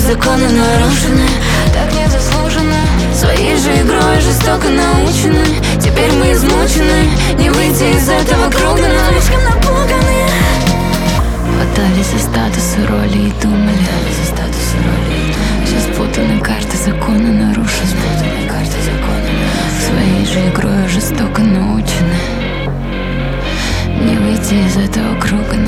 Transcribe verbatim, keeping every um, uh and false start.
законы нарушены, так незаслуженно. Своей же игрой жестоко научены. Теперь мы измучены, не выйти из этого круга, но слишком напуганы. Хватались за статусы, роли и думали. Сейчас путаны карты, законы нарушены. Своей же игрой жестоко научены. Не выйти из этого круга.